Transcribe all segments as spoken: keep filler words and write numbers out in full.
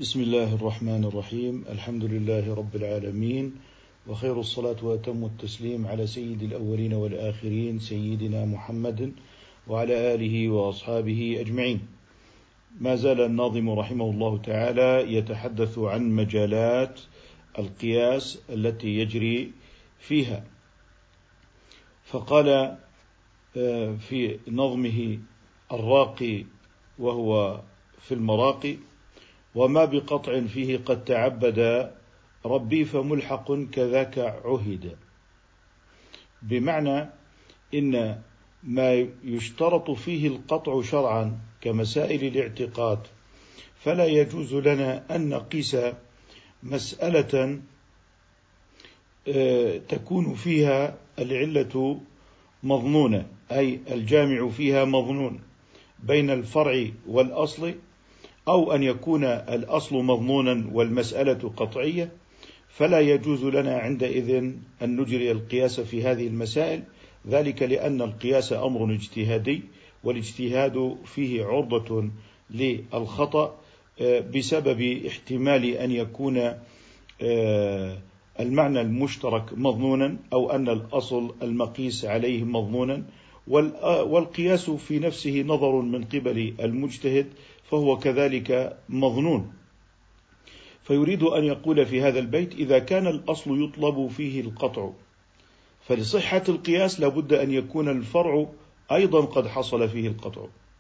بسم الله الرحمن الرحيم. الحمد لله رب العالمين، وخير الصلاة وأتم التسليم على سيد الأولين والآخرين سيدنا محمد وعلى آله وأصحابه أجمعين. ما زال الناظم رحمه الله تعالى يتحدث عن مجالات القياس التي يجري فيها، فقال في نظمه الراقي وهو في المراقي: وما بقطع فيه قد تعبد ربي فملحق كذاك عهد. بمعنى إن ما يشترط فيه القطع شرعا كمسائل الاعتقاد فلا يجوز لنا أن نقيس مسألة تكون فيها العلة مظنونة، أي الجامع فيها مظنون بين الفرع والأصل، أو أن يكون الأصل مظنونا والمسألة قطعية، فلا يجوز لنا عندئذ أن نجري القياس في هذه المسائل، ذلك لأن القياس أمر اجتهادي، والاجتهاد فيه عرضة للخطأ بسبب احتمال أن يكون المعنى المشترك مظنونا أو أن الأصل المقيس عليه مظنونا، والقياس في نفسه نظر من قبل المجتهد فهو كذلك مظنون. فيريد أن يقول في هذا البيت: إذا كان الأصل يطلب فيه القطع فلصحة القياس لابد أن يكون الفرع أيضا قد حصل فيه القطع،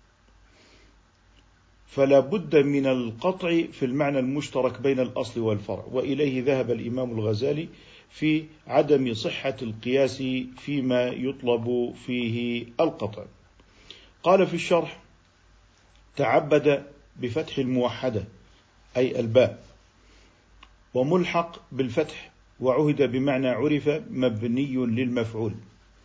فلا بد من القطع في المعنى المشترك بين الأصل والفرع، وإليه ذهب الإمام الغزالي في عدم صحة القياس فيما يطلب فيه القطع. قال في الشرح: تعبد بفتح الموحدة أي الباء، وملحق بالفتح، وعهد بمعنى عرف مبني للمفعول،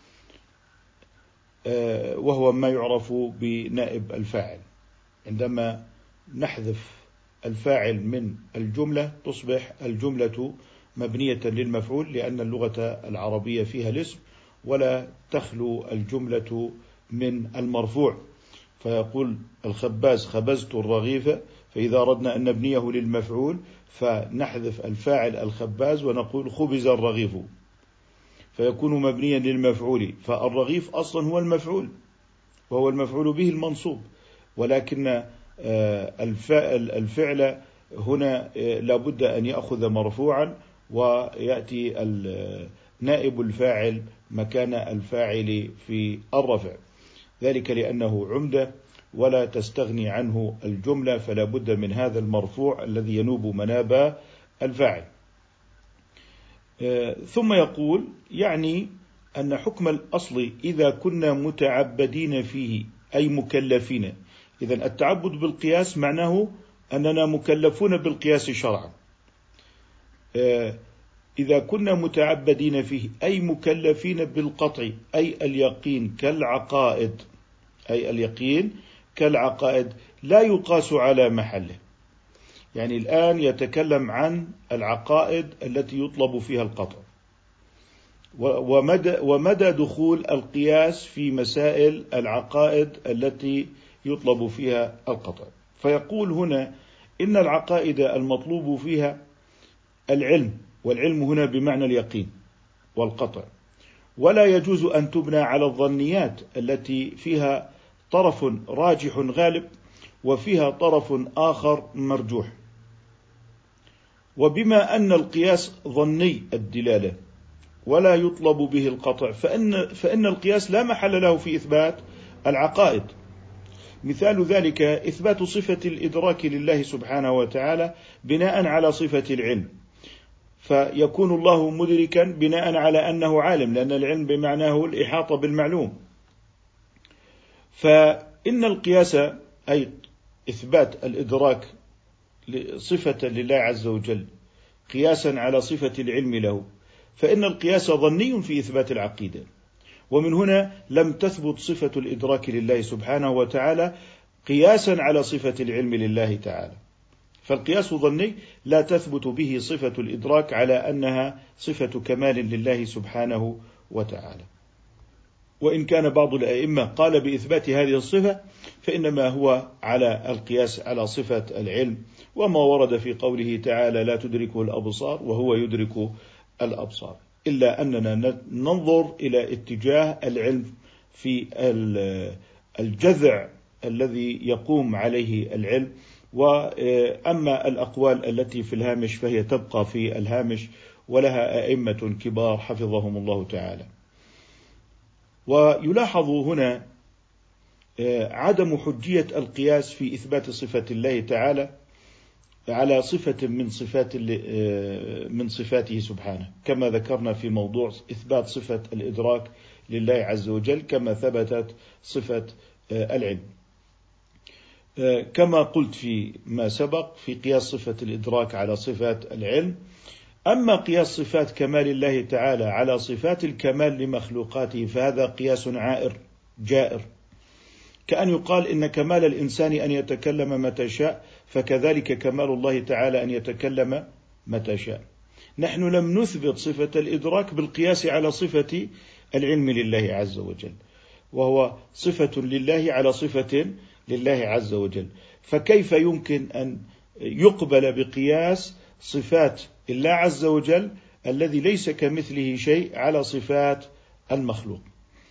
وهو ما يعرف بنائب الفاعل. عندما نحذف الفاعل من الجملة تصبح الجملة مبنية للمفعول، لأن اللغة العربية فيها الاسم ولا تخلو الجملة من المرفوع. فيقول الخباز: خبزت الرغيف، فإذا أردنا أن نبنيه للمفعول فنحذف الفاعل الخباز ونقول خبز الرغيف، فيكون مبنيا للمفعول، فالرغيف أصلا هو المفعول وهو المفعول به المنصوب، ولكن الفعل هنا لابد أن يأخذ مرفوعا ويأتي نائب الفاعل مكان الفاعل في الرفع، ذلك لأنه عمدة ولا تستغني عنه الجملة، فلا بد من هذا المرفوع الذي ينوب مناب الفاعل. ثم يقول: يعني أن حكم الأصل إذا كنا متعبدين فيه أي مكلفين. إذن التعبد بالقياس معناه أننا مكلفون بالقياس شرعا. إذا كنا متعبدين فيه أي مكلفين بالقطع أي اليقين كالعقائد، أي اليقين كالعقائد لا يقاس على محله. يعني الآن يتكلم عن العقائد التي يطلب فيها القطع، ومدى, ومدى دخول القياس في مسائل العقائد التي يطلب فيها القطع. فيقول هنا: إن العقائد المطلوب فيها العلم، والعلم هنا بمعنى اليقين والقطع، ولا يجوز أن تبنى على الظنيات التي فيها طرف راجح غالب وفيها طرف آخر مرجوح. وبما أن القياس ظني الدلالة ولا يطلب به القطع فإن, فإن القياس لا محل له في إثبات العقائد. مثال ذلك إثبات صفة الإدراك لله سبحانه وتعالى بناء على صفة العلم، فيكون الله مدركا بناء على أنه عالم، لأن العلم بمعناه الإحاطة بالمعلوم. فإن القياس أي إثبات الإدراك صفة لله عز وجل قياسا على صفة العلم له، فإن القياس ظني في إثبات العقيدة، ومن هنا لم تثبت صفة الإدراك لله سبحانه وتعالى قياسا على صفة العلم لله تعالى. فالقياس ظني لا تثبت به صفة الإدراك على أنها صفة كمال لله سبحانه وتعالى. وإن كان بعض الأئمة قال بإثبات هذه الصفة فإنما هو على القياس على صفة العلم وما ورد في قوله تعالى لا تدركه الأبصار وهو يدرك الأبصار، إلا أننا ننظر إلى اتجاه العلم في الجذع الذي يقوم عليه العلم، وأما الأقوال التي في الهامش فهي تبقى في الهامش، ولها أئمة كبار حفظهم الله تعالى. ويلاحظ هنا عدم حجية القياس في إثبات صفة الله تعالى على صفة من صفات من صفاته سبحانه، كما ذكرنا في موضوع إثبات صفة الإدراك لله عز وجل كما ثبتت صفة العلم. كما قلت في ما سبق في قياس صفة الإدراك على صفات العلم. أما قياس صفات كمال الله تعالى على صفات الكمال لمخلوقاته فهذا قياس عائر جائر، كأن يقال إن كمال الإنسان أن يتكلم متى شاء، فكذلك كمال الله تعالى أن يتكلم متى شاء. نحن لم نثبت صفة الإدراك بالقياس على صفة العلم لله عز وجل، وهو صفة لله على صفة لله عز وجل، فكيف يمكن أن يقبل بقياس صفات الله عز وجل الذي ليس كمثله شيء على صفات المخلوق؟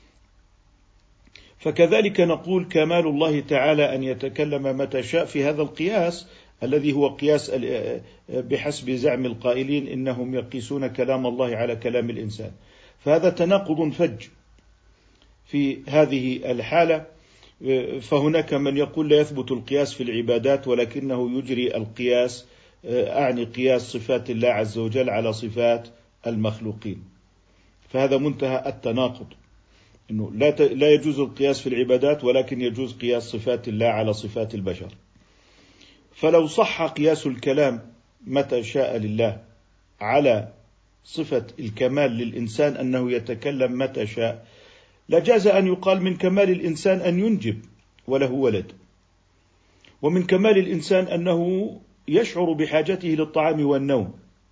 فكذلك نقول كمال الله تعالى أن يتكلم متى شاء في هذا القياس الذي هو قياس بحسب زعم القائلين إنهم يقيسون كلام الله على كلام الإنسان، فهذا تناقض فج في هذه الحالة. فهناك من يقول لا يثبت القياس في العبادات ولكنه يجري القياس، أعني قياس صفات الله عز وجل على صفات المخلوقين، فهذا منتهى التناقض، إنه لا لا يجوز القياس في العبادات ولكن يجوز قياس صفات الله على صفات البشر. فلو صح قياس الكلام متى شاء لله على صفة الكمال للإنسان أنه يتكلم متى شاء، لجاز أن يقال من كمال الإنسان أن ينجب وله ولد، ومن كمال الإنسان أنه يشعر بحاجته للطعام والنوم،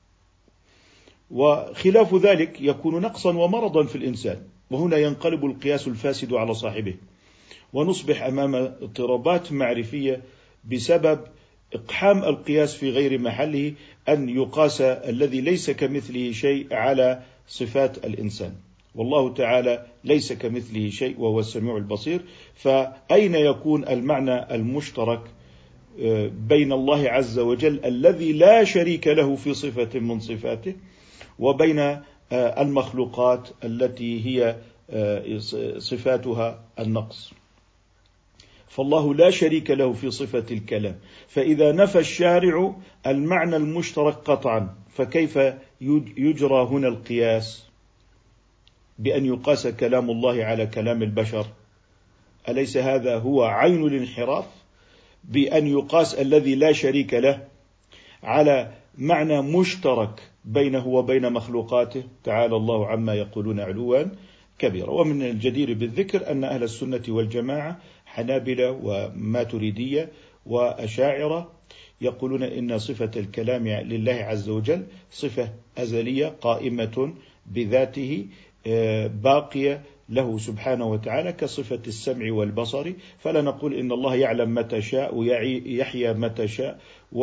وخلاف ذلك يكون نقصا ومرضا في الإنسان، وهنا ينقلب القياس الفاسد على صاحبه، ونصبح أمام اضطرابات معرفية بسبب إقحام القياس في غير محله، أن يقاس الذي ليس كمثله شيء على صفات الإنسان، والله تعالى ليس كمثله شيء وهو السميع البصير. فأين يكون المعنى المشترك بين الله عز وجل الذي لا شريك له في صفة من صفاته وبين المخلوقات التي هي صفاتها النقص؟ فالله لا شريك له في صفة الكلام، فإذا نفى الشارع المعنى المشترك قطعا فكيف يجرى هنا القياس بأن يقاس كلام الله على كلام البشر؟ أليس هذا هو عين الانحراف، بأن يقاس الذي لا شريك له على معنى مشترك بينه وبين مخلوقاته؟ تعالى الله عما يقولون علوا كبيرا. ومن الجدير بالذكر أن أهل السنة والجماعة حنابلة وماتريدية وأشاعرة يقولون إن صفة الكلام لله عز وجل صفة أزلية قائمة بذاته باقية له سبحانه وتعالى كصفة السمع والبصر، فلا نقول إن الله يعلم متى شاء ويحيى متى شاء،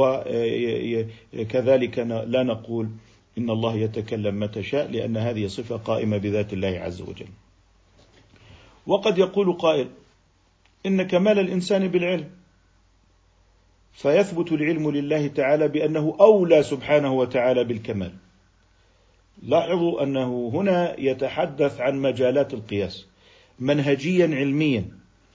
وكذلك لا نقول إن الله يتكلم متى شاء، لأن هذه صفة قائمة بذات الله عز وجل. وقد يقول قائل إن كمال الإنسان بالعلم، فيثبت العلم لله تعالى بأنه أولى سبحانه وتعالى بالكمال. لاحظوا أنه هنا يتحدث عن مجالات القياس منهجيا علميا.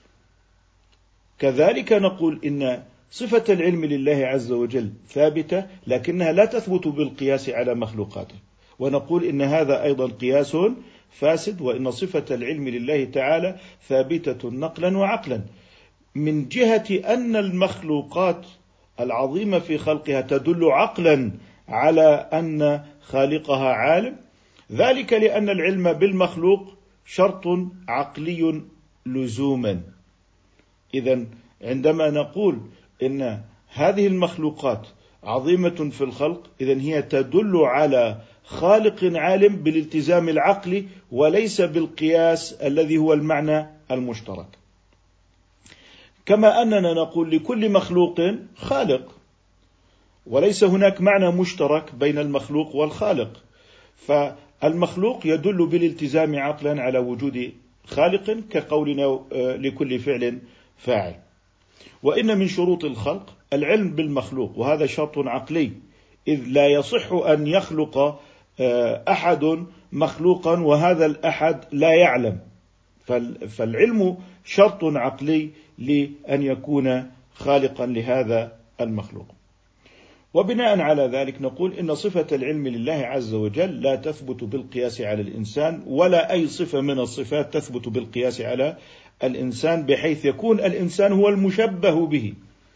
كذلك نقول إن صفة العلم لله عز وجل ثابتة لكنها لا تثبت بالقياس على مخلوقاته، ونقول إن هذا أيضا قياس فاسد، وإن صفة العلم لله تعالى ثابتة نقلا وعقلا، من جهة أن المخلوقات العظيمة في خلقها تدل عقلا على أن خالقها عالم، ذلك لأن العلم بالمخلوق شرط عقلي لزوما. إذن عندما نقول إن هذه المخلوقات عظيمة في الخلق، إذن هي تدل على خالق عالم بالالتزام العقلي وليس بالقياس الذي هو المعنى المشترك. كما أننا نقول لكل مخلوق خالق، وليس هناك معنى مشترك بين المخلوق والخالق. فالمخلوق يدل بالالتزام عقلا على وجود خالق، كقولنا لكل فعل فاعل. وإن من شروط الخلق العلم بالمخلوق، وهذا شرط عقلي، إذ لا يصح أن يخلق أحد مخلوقا وهذا الأحد لا يعلم. فالعلم شرط عقلي لأن يكون خالقا لهذا المخلوق. وبناء على ذلك نقول إن صفة العلم لله عز وجل لا تثبت بالقياس على الإنسان، ولا أي صفة من الصفات تثبت بالقياس على الإنسان، بحيث يكون الإنسان هو المشبه به،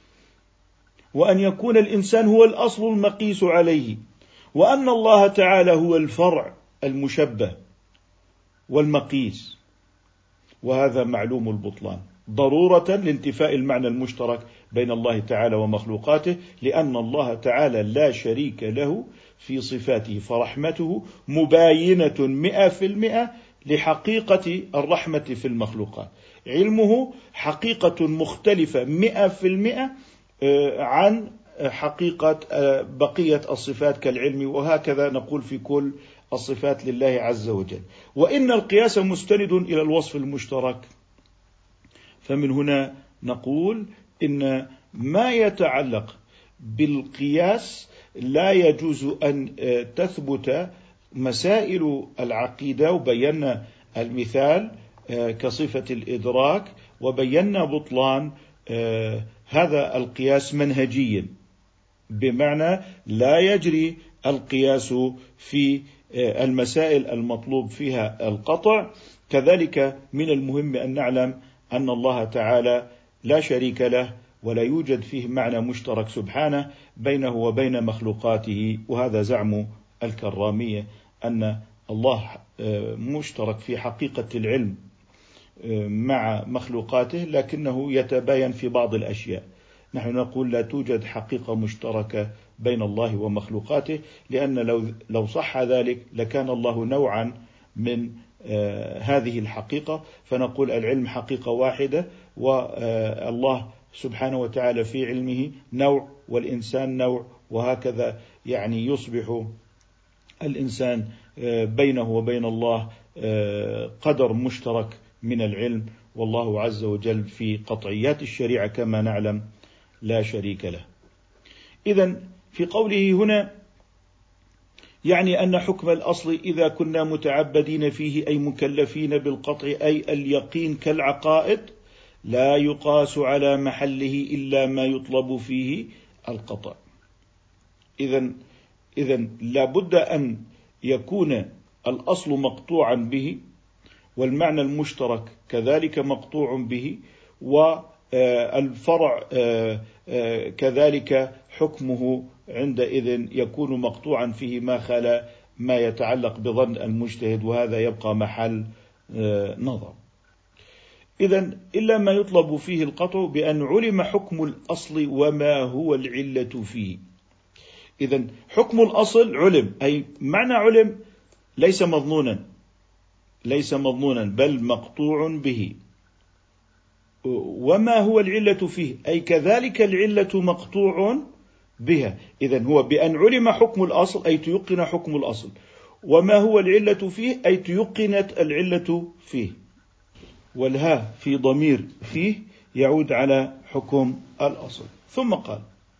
وأن يكون الإنسان هو الأصل المقيس عليه، وأن الله تعالى هو الفرع المشبه والمقيس، وهذا معلوم البطلان ضرورة لانتفاء المعنى المشترك بين الله تعالى ومخلوقاته، لأن الله تعالى لا شريك له في صفاته، فرحمته مباينة مئة في المئة لحقيقة الرحمة في المخلوقات. علمه حقيقة مختلفة مئة في المئة عن حقيقة بقية الصفات كالعلم، وهكذا نقول في كل الصفات لله عز وجل. وإن القياس مستند إلى الوصف المشترك، فمن هنا نقول إن ما يتعلق بالقياس لا يجوز أن تثبت مسائل العقيدة، وبينا المثال كصفة الإدراك، وبينا بطلان هذا القياس منهجيا، بمعنى لا يجري القياس في المسائل المطلوب فيها القطع. كذلك من المهم أن نعلم أن الله تعالى لا شريك له، ولا يوجد فيه معنى مشترك سبحانه بينه وبين مخلوقاته، وهذا زعم الكرامية أن الله مشترك في حقيقة العلم مع مخلوقاته، لكنه يتباين في بعض الأشياء. نحن نقول لا توجد حقيقة مشتركة بين الله ومخلوقاته، لأن لو لو صح ذلك لكان الله نوعا من آه هذه الحقيقة، فنقول العلم حقيقة واحدة، والله سبحانه وتعالى في علمه نوع والإنسان نوع، وهكذا يعني يصبح الإنسان آه بينه وبين الله آه قدر مشترك من العلم، والله عز وجل في قطعيات الشريعة كما نعلم لا شريك له. إذن في قوله هنا يعني أن حكم الأصل إذا كنا متعبدين فيه أي مكلفين بالقطع أي اليقين كالعقائد لا يقاس على محله إلا ما يطلب فيه القطع. إذن إذن لابد أن يكون الأصل مقطوعا به، والمعنى المشترك كذلك مقطوع به، والفرع كذلك حكمه عندئذ يكون مقطوعا فيه ما خلا ما يتعلق بظن المجتهد، وهذا يبقى محل نظر. إذن إلا ما يطلب فيه القطع بأن علم حكم الأصل وما هو العلة فيه. إذن حكم الأصل علم، أي معنى علم ليس مظنونا ليس مظنونا بل مقطوع به. وما هو العلة فيه أي كذلك العلة مقطوع بها. إذن هو بأن علم حكم الأصل أي تيقن حكم الأصل، وما هو العلة فيه أي تيقنت العلة فيه، والها في ضمير فيه يعود على حكم الأصل. ثم قال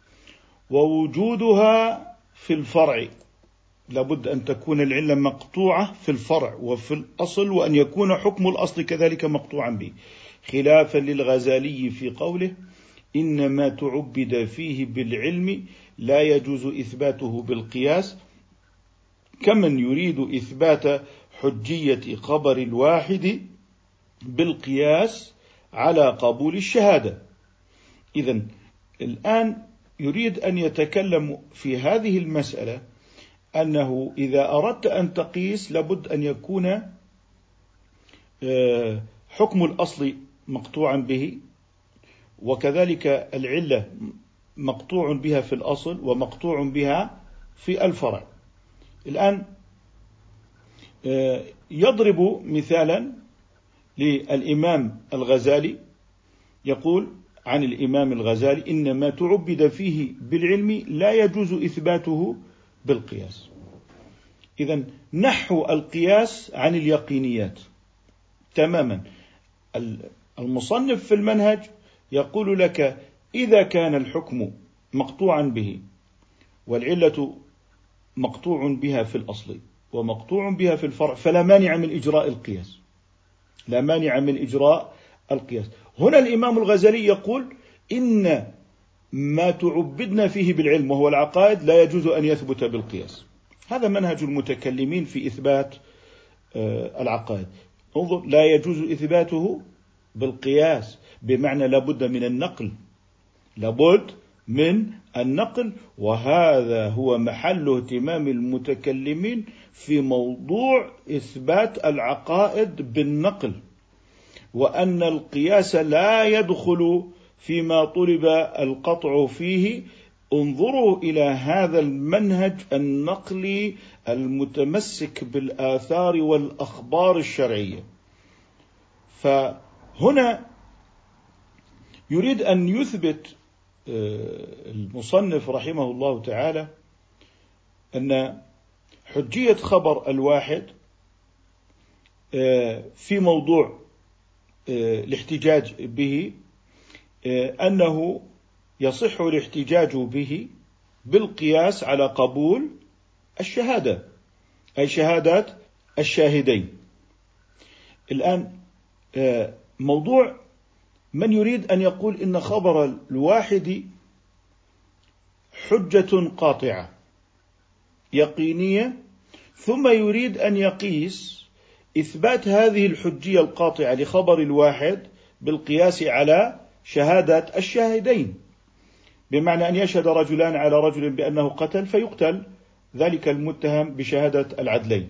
ووجودها في الفرع، لابد أن تكون العلة مقطوعة في الفرع وفي الأصل، وأن يكون حكم الأصل كذلك مقطوعا به، خلافا للغزالي في قوله إنما تعبد فيه بالعلم لا يجوز إثباته بالقياس، كمن يريد إثبات حجية خبر الواحد بالقياس على قبول الشهادة. إذن الآن يريد أن يتكلم في هذه المسألة أنه إذا أردت أن تقيس لابد أن يكون حكم الأصل مقطوعا به، وكذلك العلة مقطوع بها في الأصل ومقطوع بها في الفرع. الآن يضرب مثالا للإمام الغزالي، يقول عن الإمام الغزالي: إن ما تعبد فيه بالعلم لا يجوز إثباته بالقياس. إذن نحو القياس عن اليقينيات تماما. المصنف في المنهج يقول لك: إذا كان الحكم مقطوعا به والعلة مقطوع بها في الأصل ومقطوع بها في الفرع فلا مانع من إجراء القياس، لا مانع من إجراء القياس. هنا الإمام الغزالي يقول: إن ما تعبدنا فيه بالعلم وهو العقائد لا يجوز أن يثبت بالقياس. هذا منهج المتكلمين في إثبات العقائد. انظر: لا يجوز إثباته بالقياس، بمعنى لابد من النقل، لابد من النقل. وهذا هو محل اهتمام المتكلمين في موضوع إثبات العقائد بالنقل، وأن القياس لا يدخل فيما طلب القطع فيه. انظروا إلى هذا المنهج النقلي المتمسك بالآثار والأخبار الشرعية. فهنا يريد أن يثبت المصنف رحمه الله تعالى أن حجية خبر الواحد في موضوع الاحتجاج به أنه يصح الاحتجاج به بالقياس على قبول الشهادة، أي شهادات الشاهدين. الآن موضوع من يريد أن يقول إن خبر الواحد حجة قاطعة يقينية، ثم يريد أن يقيس إثبات هذه الحجية القاطعة لخبر الواحد بالقياس على شهادة الشاهدين، بمعنى أن يشهد رجلان على رجل بأنه قتل فيقتل ذلك المتهم بشهادة العدلين.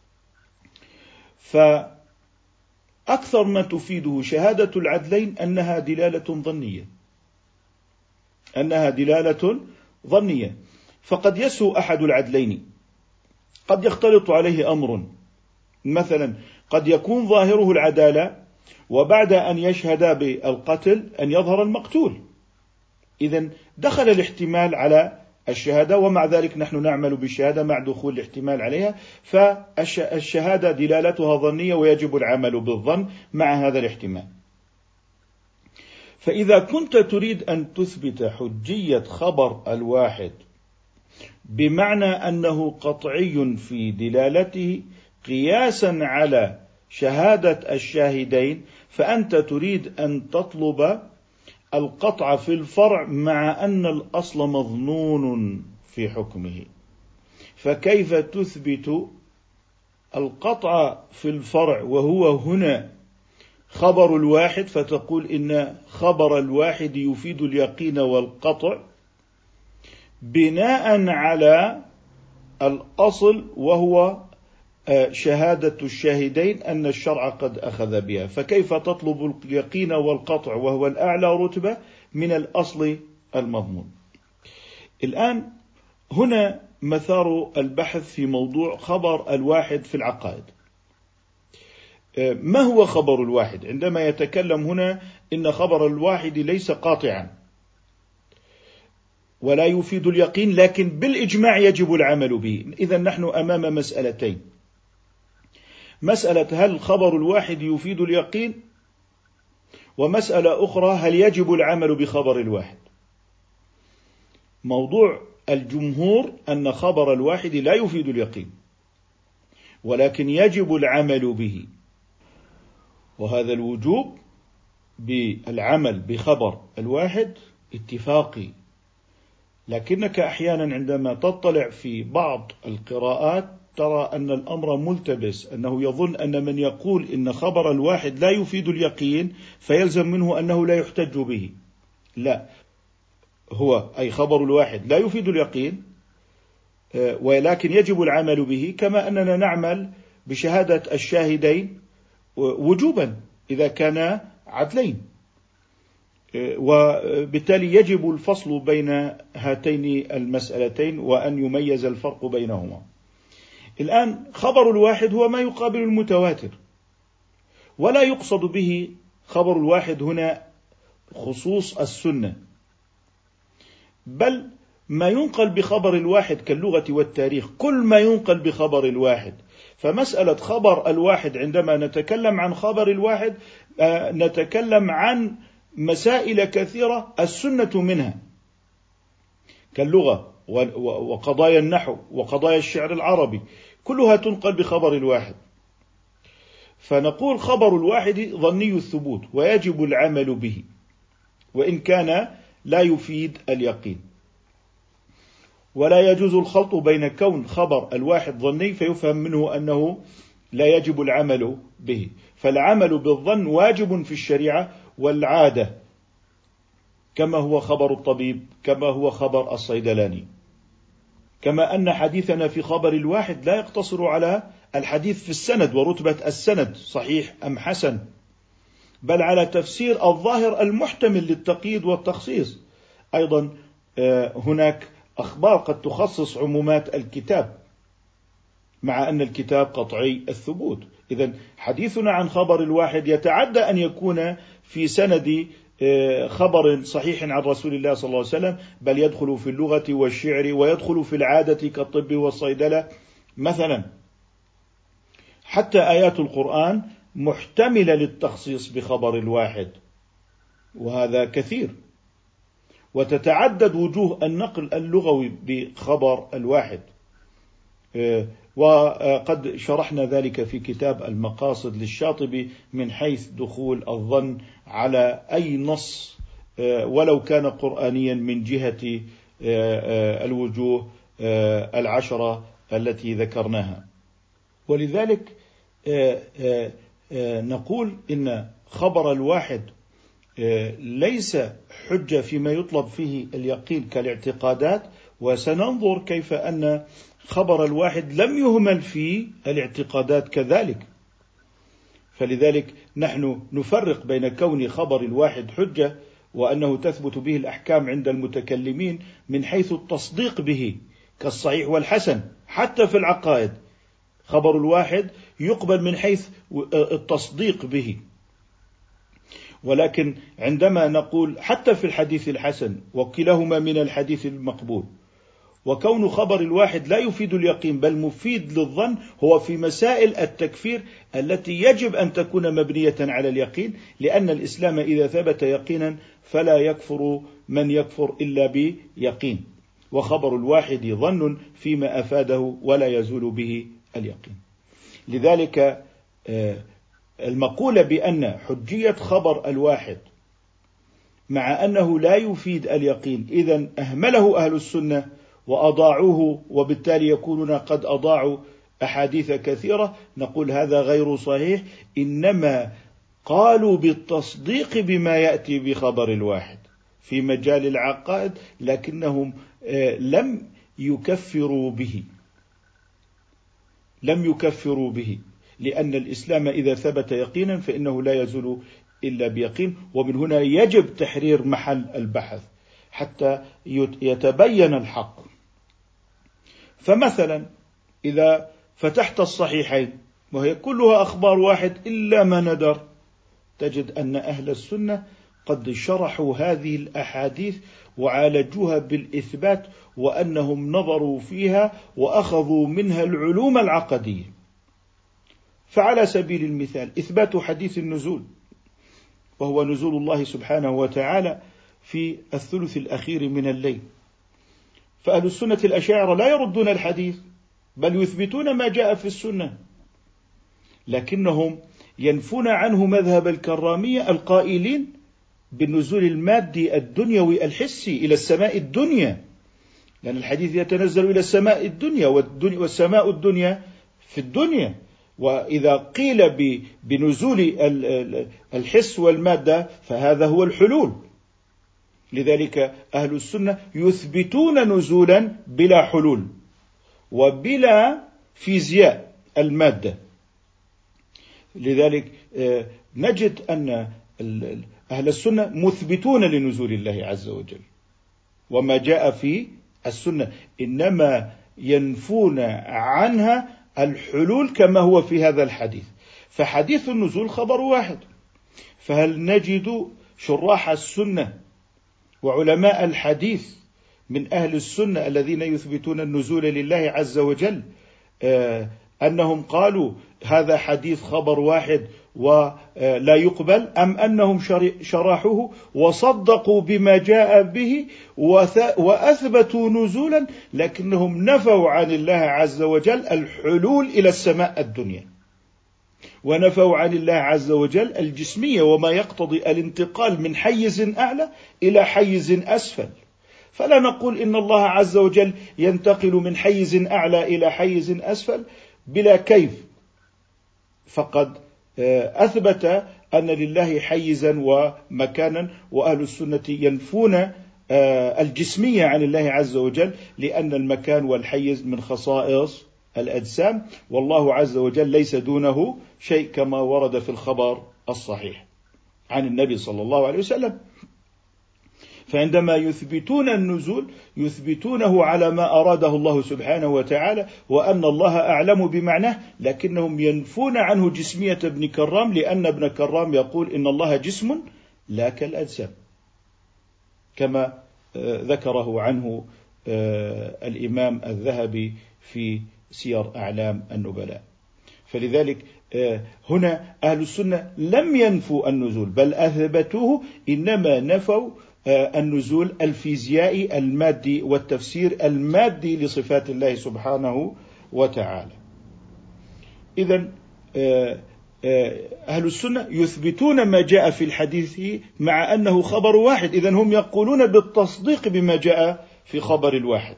فأكثر ما تفيده شهادة العدلين أنها دلالة ظنية، أنها دلالة ظنية. فقد يسهو أحد العدلين، قد يختلط عليه أمر، مثلا قد يكون ظاهره العدالة وبعد أن يشهد بالقتل أن يظهر المقتول، إذن دخل الاحتمال على الشهادة، ومع ذلك نحن نعمل بالشهادة مع دخول الاحتمال عليها. فالشهادة دلالتها ظنية ويجب العمل بالظن مع هذا الاحتمال. فإذا كنت تريد أن تثبت حجية خبر الواحد بمعنى أنه قطعي في دلالته قياسا على شهادة الشاهدين، فأنت تريد أن تطلب القطع في الفرع مع أن الأصل مظنون في حكمه. فكيف تثبت القطع في الفرع وهو هنا خبر الواحد، فتقول إن خبر الواحد يفيد اليقين والقطع بناء على الأصل وهو شهادة الشاهدين أن الشرع قد أخذ بها. فكيف تطلب اليقين والقطع وهو الأعلى رتبة من الأصل المضمون؟ الآن هنا مثار البحث في موضوع خبر الواحد في العقائد. ما هو خبر الواحد؟ عندما يتكلم هنا إن خبر الواحد ليس قاطعا ولا يفيد اليقين، لكن بالإجماع يجب العمل به. إذن نحن أمام مسألتين: مسألة هل خبر الواحد يفيد اليقين، ومسألة أخرى هل يجب العمل بخبر الواحد. موضوع الجمهور أن خبر الواحد لا يفيد اليقين ولكن يجب العمل به، وهذا الوجوب بالعمل بخبر الواحد اتفاقي. لكنك أحيانا عندما تطلع في بعض القراءات ترى أن الأمر ملتبس، أنه يظن أن من يقول إن خبر الواحد لا يفيد اليقين فيلزم منه أنه لا يحتج به. لا، هو أي خبر الواحد لا يفيد اليقين ولكن يجب العمل به، كما أننا نعمل بشهادة الشاهدين وجوبا إذا كان عدلين، وبالتالي يجب الفصل بين هاتين المسألتين وأن يميز الفرق بينهما. الآن خبر الواحد هو ما يقابل المتواتر، ولا يقصد به خبر الواحد هنا خصوص السنة، بل ما ينقل بخبر الواحد كاللغة والتاريخ، كل ما ينقل بخبر الواحد. فمسألة خبر الواحد، عندما نتكلم عن خبر الواحد نتكلم عن مسائل كثيرة السنة منها، كاللغة وقضايا النحو وقضايا الشعر العربي، كلها تنقل بخبر الواحد. فنقول خبر الواحد ظني الثبوت ويجب العمل به، وإن كان لا يفيد اليقين. ولا يجوز الخلط بين كون خبر الواحد ظني فيفهم منه أنه لا يجب العمل به، فالعمل بالظن واجب في الشريعة والعادة، كما هو خبر الطبيب، كما هو خبر الصيدلاني. كما أن حديثنا في خبر الواحد لا يقتصر على الحديث في السند ورتبة السند صحيح أم حسن، بل على تفسير الظاهر المحتمل للتقييد والتخصيص. أيضا هناك أخبار قد تخصص عمومات الكتاب، مع أن الكتاب قطعي الثبوت. إذن حديثنا عن خبر الواحد يتعدى أن يكون في سند خبر صحيح عن رسول الله صلى الله عليه وسلم، بل يدخل في اللغة والشعر ويدخل في العادة كالطب والصيدلة مثلا. حتى آيات القرآن محتملة للتخصيص بخبر الواحد، وهذا كثير، وتتعدد وجوه النقل اللغوي بخبر الواحد، وقد شرحنا ذلك في كتاب المقاصد للشاطبي من حيث دخول الظن على أي نص ولو كان قرآنيا من جهة الوجوه العشرة التي ذكرناها. ولذلك نقول إن خبر الواحد ليس حجة فيما يطلب فيه اليقين كالاعتقادات، وسننظر كيف أن خبر الواحد لم يهمل في الاعتقادات كذلك. فلذلك نحن نفرق بين كون خبر الواحد حجة وأنه تثبت به الأحكام عند المتكلمين من حيث التصديق به كالصحيح والحسن. حتى في العقائد خبر الواحد يقبل من حيث التصديق به، ولكن عندما نقول حتى في الحديث الحسن وكلاهما من الحديث المقبول، وكون خبر الواحد لا يفيد اليقين بل مفيد للظن، هو في مسائل التكفير التي يجب أن تكون مبنية على اليقين، لأن الإسلام إذا ثبت يقينا فلا يكفر من يكفر إلا بيقين، وخبر الواحد ظن فيما أفاده ولا يزول به اليقين. لذلك المقولة بأن حجية خبر الواحد مع أنه لا يفيد اليقين إذن أهمله أهل السنة وأضاعوه، وبالتالي يكونون قد أضاعوا أحاديث كثيرة، نقول هذا غير صحيح. إنما قالوا بالتصديق بما يأتي بخبر الواحد في مجال العقائد، لكنهم لم يكفروا به لم يكفروا به لأن الإسلام إذا ثبت يقينا فإنه لا يزول إلا بيقين. ومن هنا يجب تحرير محل البحث حتى يتبين الحق. فمثلا إذا فتحت الصحيحين وهي كلها أخبار واحد إلا ما ندر، تجد أن أهل السنة قد شرحوا هذه الأحاديث وعالجوها بالإثبات، وأنهم نظروا فيها وأخذوا منها العلوم العقدية. فعلى سبيل المثال إثبات حديث النزول، وهو نزول الله سبحانه وتعالى في الثلث الأخير من الليل، فأهل السنة الأشاعرة لا يردون الحديث بل يثبتون ما جاء في السنة، لكنهم ينفون عنه مذهب الكرامية القائلين بالنزول المادي الدنيوي الحسي إلى السماء الدنيا، لأن الحديث يتنزل إلى السماء الدنيا والسماء الدنيا في الدنيا. وإذا قيل بنزول الحس والمادة فهذا هو الحلول. لذلك أهل السنة يثبتون نزولا بلا حلول وبلا فيزياء المادة. لذلك نجد أن أهل السنة مثبتون لنزول الله عز وجل وما جاء في السنة، إنما ينفون عنها الحلول كما هو في هذا الحديث. فحديث النزول خبر واحد، فهل نجد شراح السنة وعلماء الحديث من أهل السنة الذين يثبتون النزول لله عز وجل أنهم قالوا هذا حديث خبر واحد ولا يقبل، أم أنهم شرحوه وصدقوا بما جاء به وأثبتوا نزولا لكنهم نفوا عن الله عز وجل الحلول إلى السماء الدنيا، ونفوا عن الله عز وجل الجسمية وما يقتضي الانتقال من حيز أعلى إلى حيز أسفل. فلا نقول إن الله عز وجل ينتقل من حيز أعلى إلى حيز أسفل بلا كيف، فقد أثبت أن لله حيزا ومكانا، وأهل السنة ينفون الجسمية عن الله عز وجل، لأن المكان والحيز من خصائص الأجسام، والله عز وجل ليس دونه شيء كما ورد في الخبر الصحيح عن النبي صلى الله عليه وسلم. فعندما يثبتون النزول يثبتونه على ما أراده الله سبحانه وتعالى، وأن الله أعلم بمعناه، لكنهم ينفون عنه جسمية ابن كرام، لأن ابن كرام يقول إن الله جسم لا كالأجسام، كما ذكره عنه الإمام الذهبي في سير أعلام النبلاء. فلذلك هنا أهل السنة لم ينفوا النزول بل أثبتوه، إنما نفوا النزول الفيزيائي المادي والتفسير المادي لصفات الله سبحانه وتعالى. إذن أهل السنة يثبتون ما جاء في الحديث مع أنه خبر واحد، إذن هم يقولون بالتصديق بما جاء في خبر الواحد.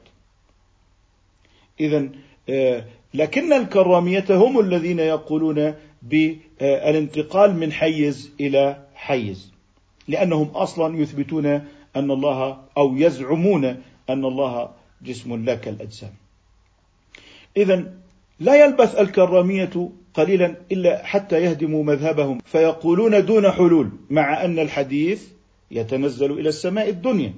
إذن لكن الكرامية هم الذين يقولون بالانتقال من حيز إلى حيز، لأنهم أصلا يثبتون أن الله أو يزعمون أن الله جسم لا كالأجسام. إذن لا يلبث الكرامية قليلا إلا حتى يهدموا مذهبهم، فيقولون دون حلول، مع أن الحديث يتنزل إلى السماء الدنيا.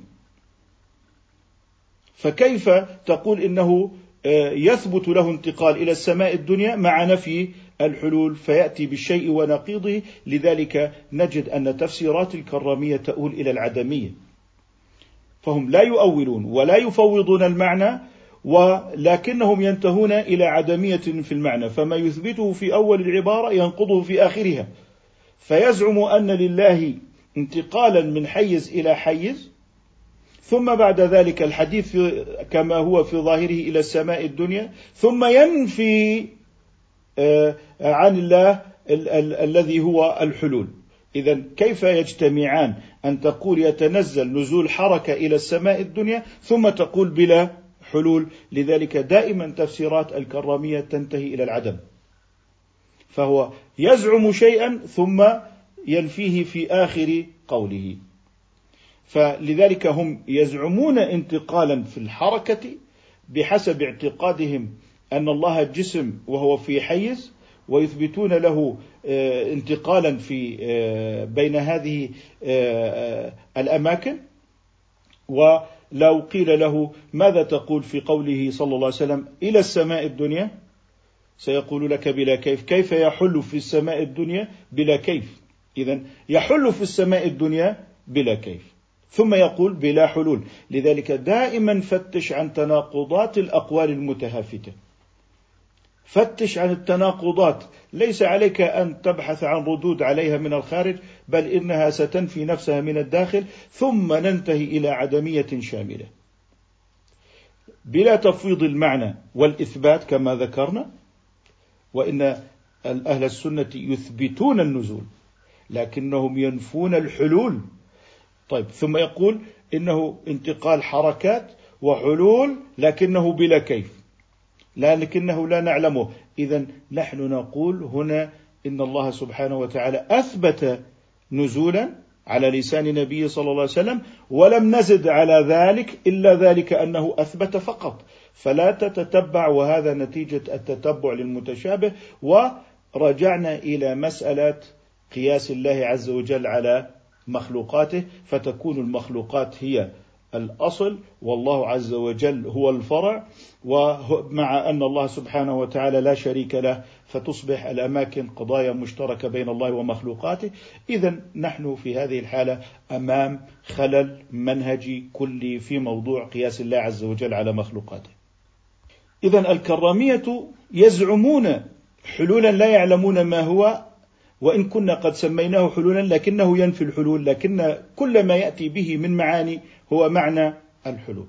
فكيف تقول إنه يثبت له انتقال إلى السماء الدنيا مع نفي الحلول؟ فيأتي بالشيء ونقيضه. لذلك نجد أن تفسيرات الكرامية تؤول إلى العدمية، فهم لا يؤولون ولا يفوضون المعنى، ولكنهم ينتهون إلى عدمية في المعنى، فما يثبته في أول العبارة ينقضه في آخرها، فيزعم أن لله انتقالا من حيز إلى حيز، ثم بعد ذلك الحديث كما هو في ظاهره إلى السماء الدنيا، ثم ينفي عن الله الذي هو الحلول. إذن كيف يجتمعان أن تقول يتنزل نزول حركة إلى السماء الدنيا ثم تقول بلا حلول؟ لذلك دائما تفسيرات الكرامية تنتهي إلى العدم، فهو يزعم شيئا ثم ينفيه في آخر قوله. فلذلك هم يزعمون انتقالا في الحركة بحسب اعتقادهم أن الله جسم وهو في حيز، ويثبتون له انتقالا في بين هذه الأماكن. ولو قيل له ماذا تقول في قوله صلى الله عليه وسلم إلى السماء الدنيا، سيقول لك بلا كيف. كيف يحل في السماء الدنيا بلا كيف؟ إذن يحل في السماء الدنيا بلا كيف، ثم يقول بلا حلول. لذلك دائما فتش عن تناقضات الأقوال المتهافتة، فتش عن التناقضات، ليس عليك أن تبحث عن ردود عليها من الخارج، بل إنها ستنفي نفسها من الداخل، ثم ننتهي إلى عدمية شاملة بلا تفويض المعنى والإثبات كما ذكرنا. وإن أهل السنة يثبتون النزول لكنهم ينفون الحلول. طيب، ثم يقول إنه انتقال حركات وحلول لكنه بلا كيف، لكنه لا نعلمه. إذن نحن نقول هنا إن الله سبحانه وتعالى أثبت نزولا على لسان نبيه صلى الله عليه وسلم، ولم نزد على ذلك إلا ذلك أنه أثبت فقط، فلا تتتبع، وهذا نتيجة التتبع للمتشابه. ورجعنا إلى مسألة قياس الله عز وجل على مخلوقاته، فتكون المخلوقات هي الأصل والله عز وجل هو الفرع، ومع أن الله سبحانه وتعالى لا شريك له فتصبح الأماكن قضايا مشتركة بين الله ومخلوقاته. إذن نحن في هذه الحالة أمام خلل منهجي كلي في موضوع قياس الله عز وجل على مخلوقاته. إذن الكرامية يزعمون حلولا لا يعلمون ما هو، وإن كنا قد سميناه حلولا لكنه ينفي الحلول، لكن كل ما يأتي به من معاني هو معنى الحلول.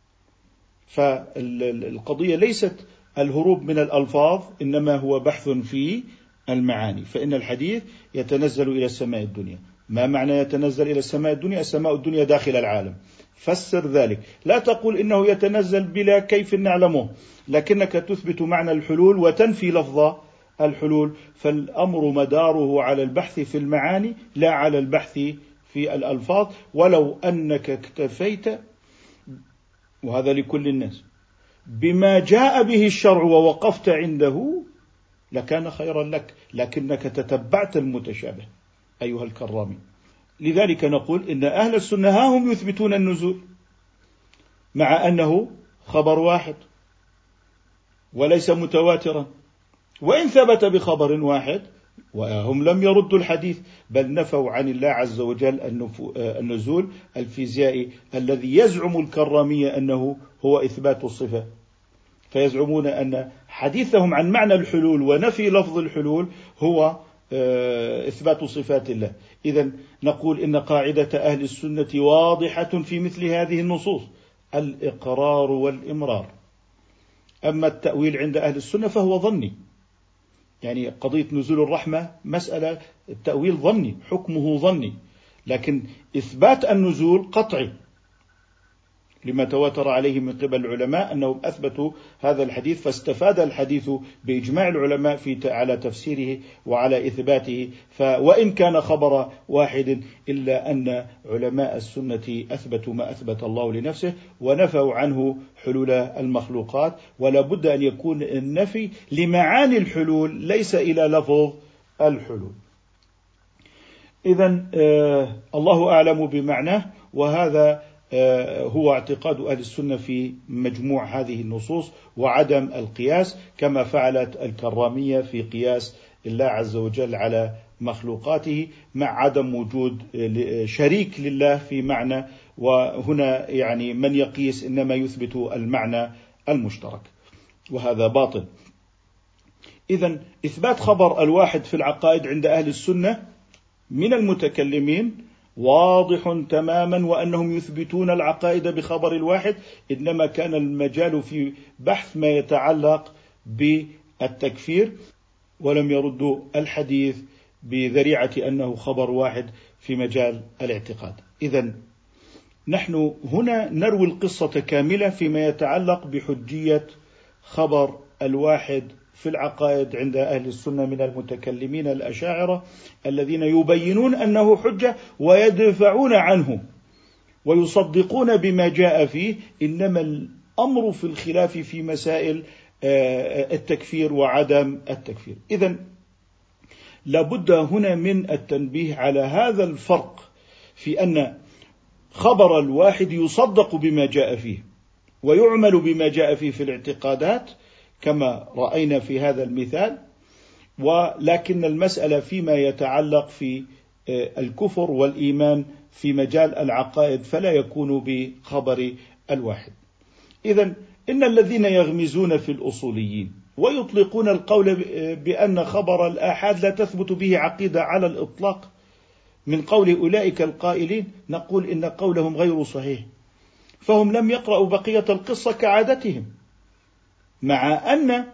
فالقضية ليست الهروب من الألفاظ، إنما هو بحث في المعاني. فإن الحديث يتنزل إلى السماء الدنيا. ما معنى يتنزل إلى السماء الدنيا؟ السماء الدنيا داخل العالم، فسر ذلك. لا تقول إنه يتنزل بلا كيف نعلمه، لكنك تثبت معنى الحلول وتنفي لفظ الحلول. فالأمر مداره على البحث في المعاني لا على البحث في الألفاظ. ولو أنك اكتفيت، وهذا لكل الناس، بما جاء به الشرع ووقفت عنده لكان خيرا لك، لكنك تتبعت المتشابه أيها الكرامي. لذلك نقول إن أهل السنة ها هم يثبتون النزول مع أنه خبر واحد وليس متواترا، وإن ثبت بخبر واحد وهم لم يردوا الحديث، بل نفوا عن الله عز وجل النزول الفيزيائي الذي يزعم الكرامية أنه هو إثبات الصفة. فيزعمون أن حديثهم عن معنى الحلول ونفي لفظ الحلول هو إثبات صفات الله. إذن نقول إن قاعدة أهل السنة واضحة في مثل هذه النصوص: الإقرار والإمرار. أما التأويل عند أهل السنة فهو ظني، يعني قضية نزول الرحمة مسألة التأويل ظني، حكمه ظني، لكن إثبات النزول قطعي لما تواتر عليه من قبل العلماء أنهم أثبتوا هذا الحديث، فاستفاد الحديث بإجماع العلماء في على تفسيره وعلى إثباته. وإن كان خبر واحد إلا أن علماء السنة أثبتوا ما أثبت الله لنفسه ونفوا عنه حلول المخلوقات. ولا بد أن يكون النفي لمعاني الحلول ليس إلى لفظ الحلول. إذن آه الله أعلم بمعناه، وهذا هو اعتقاد أهل السنة في مجموع هذه النصوص وعدم القياس، كما فعلت الكرامية في قياس الله عز وجل على مخلوقاته مع عدم وجود شريك لله في معنى. وهنا يعني من يقيس إنما يثبت المعنى المشترك، وهذا باطل. إذن إثبات خبر الواحد في العقائد عند أهل السنة من المتكلمين واضح تماما، وأنهم يثبتون العقائد بخبر الواحد، إنما كان المجال في بحث ما يتعلق بالتكفير، ولم يردوا الحديث بذريعة أنه خبر واحد في مجال الاعتقاد. إذن نحن هنا نروي القصة كاملة فيما يتعلق بحجية خبر الواحد في العقائد عند أهل السنة من المتكلمين الأشاعرة الذين يبينون أنه حجة ويدفعون عنه ويصدقون بما جاء فيه، إنما الأمر في الخلاف في مسائل التكفير وعدم التكفير. إذن لابد هنا من التنبيه على هذا الفرق في أن خبر الواحد يصدق بما جاء فيه ويعمل بما جاء فيه في الاعتقادات كما رأينا في هذا المثال، ولكن المسألة فيما يتعلق في الكفر والإيمان في مجال العقائد فلا يكون بخبر الواحد. إذن إن الذين يغمزون في الأصوليين ويطلقون القول بأن خبر الآحاد لا تثبت به عقيدة على الإطلاق من قول أولئك القائلين، نقول إن قولهم غير صحيح، فهم لم يقرأوا بقية القصة كعادتهم، مع أن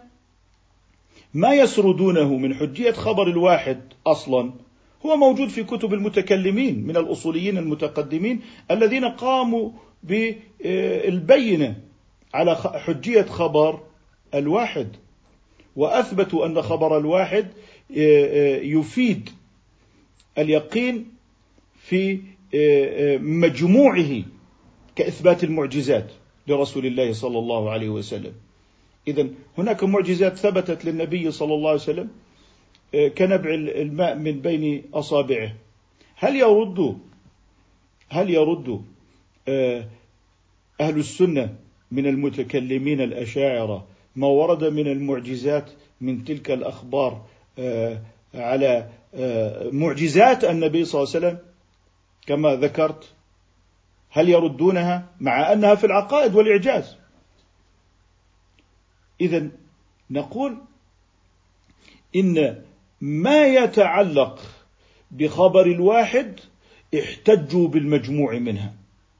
ما يسردونه من حجية خبر الواحد أصلا هو موجود في كتب المتكلمين من الأصوليين المتقدمين الذين قاموا بالبينة على حجية خبر الواحد، وأثبتوا أن خبر الواحد يفيد اليقين في مجموعه كإثبات المعجزات لرسول الله صلى الله عليه وسلم. إذن هناك معجزات ثبتت للنبي صلى الله عليه وسلم كنبع الماء من بين أصابعه. هل يرد هل يرد أهل السنة من المتكلمين الأشاعرة ما ورد من المعجزات من تلك الأخبار على معجزات النبي صلى الله عليه وسلم كما ذكرت، هل يردونها مع أنها في العقائد والإعجاز؟ إذن نقول إن ما يتعلق بخبر الواحد احتجوا بالمجموع منها،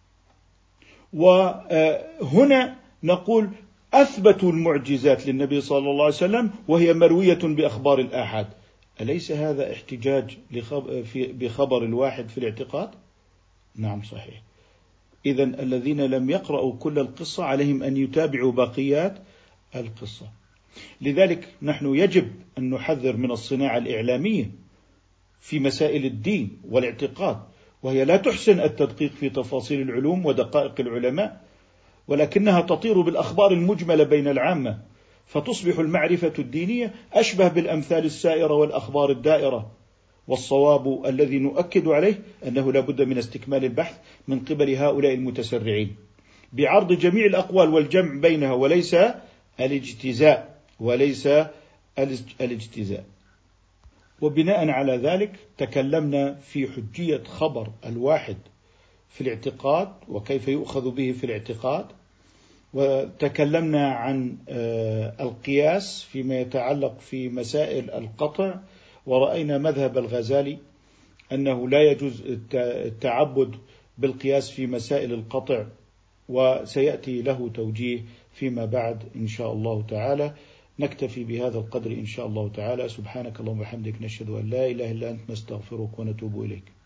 وهنا نقول أثبتوا المعجزات للنبي صلى الله عليه وسلم وهي مروية بأخبار الآحاد. أليس هذا احتجاج بخبر الواحد في الاعتقاد؟ نعم صحيح. إذن الذين لم يقرأوا كل القصة عليهم أن يتابعوا بقيات القصة. لذلك نحن يجب أن نحذر من الصناعة الإعلامية في مسائل الدين والاعتقاد، وهي لا تحسن التدقيق في تفاصيل العلوم ودقائق العلماء، ولكنها تطير بالأخبار المجملة بين العامة، فتصبح المعرفة الدينية أشبه بالأمثال السائرة والأخبار الدائرة. والصواب الذي نؤكد عليه أنه لا بد من استكمال البحث من قبل هؤلاء المتسرعين بعرض جميع الأقوال والجمع بينها، وليس الاجتزاء وليس الاجتزاء. وبناء على ذلك تكلمنا في حجية خبر الواحد في الاعتقاد وكيف يؤخذ به في الاعتقاد، وتكلمنا عن القياس فيما يتعلق في مسائل القطع، ورأينا مذهب الغزالي أنه لا يجوز التعبد بالقياس في مسائل القطع، وسيأتي له توجيه فيما بعد إن شاء الله تعالى. نكتفي بهذا القدر إن شاء الله تعالى. سبحانك اللهم وبحمدك، نشهد أن لا إله إلا أنت، نستغفرك ونتوب إليك.